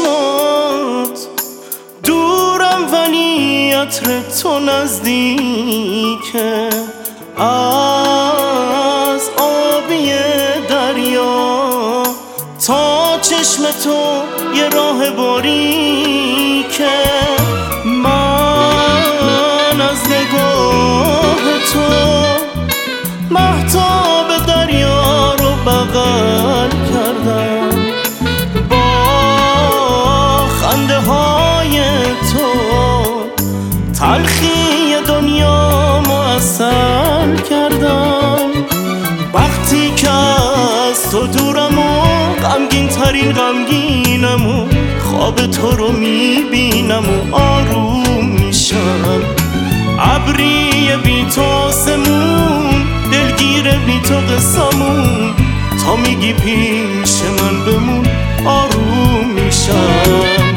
چشمات دورم ولی عطر تو نزدیکه، از آبی دریا تا چشم تو یه راه باریکه. من از نگاه تو مهتاب دریا رو بغل کردم، با خنده های تو تلخی دنیا معسل کردم. وقتی که از تو دورم و غمگین ترین غمگینم و خواب تو رو میبینم و آروم میشم. ابری بی تو آسمون، دلگیر بی تو قصمون، تا میگی پیش من بمون آروم میشم.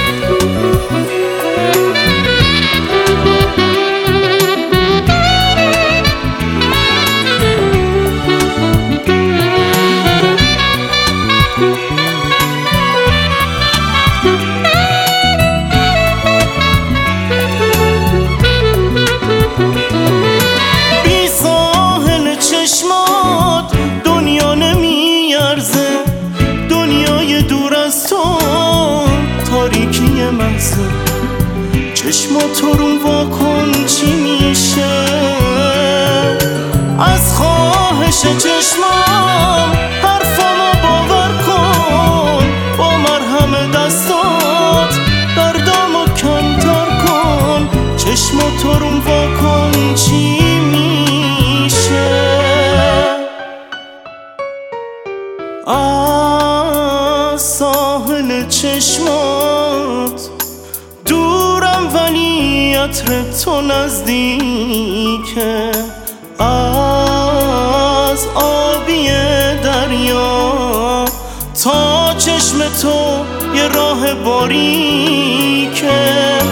دنیا نمیارزه، دنیای دور از تو تاریکی محضه. چشماتو رو واکن چی میشه، از خواهش چشمام حرفامو باور کن. با مرهم دستات دردامو کمتر کن. چشماتو رو واکن چی از ساحل چشمات دورم ولی عطر تو نزدیکه، از آبی دریا تا چشم تو یه راه باریکه.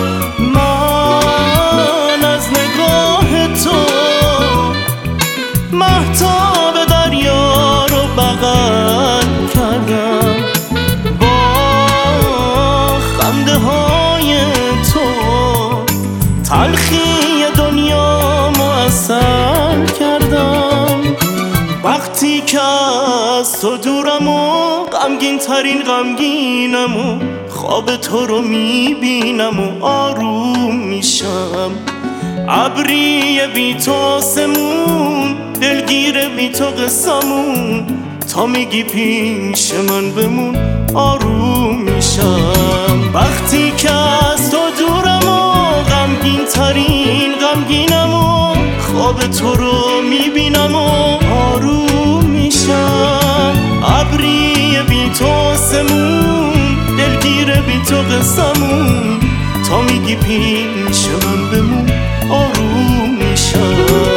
من از نگاه تو مهتاب دریا رو بغل کردم، با خنده های تو تلخی دنیا معسل کردم. وقتی که از تو دورم و غمگین ترین غمگینم و خواب تو رو میبینم و آروم میشم. ابری بی تو آسمون، دلگیر بی تو قصمون، تا میگی پیش من بمون آروم میشم. وقتی که از تو دورم و غمگین ترین غمگینم و خواب تو رو میبینم و آروم میشم. ابری بی تو آسمون، دلگیر بی تو قصمون، تا میگی پیش من بمون آروم میشم.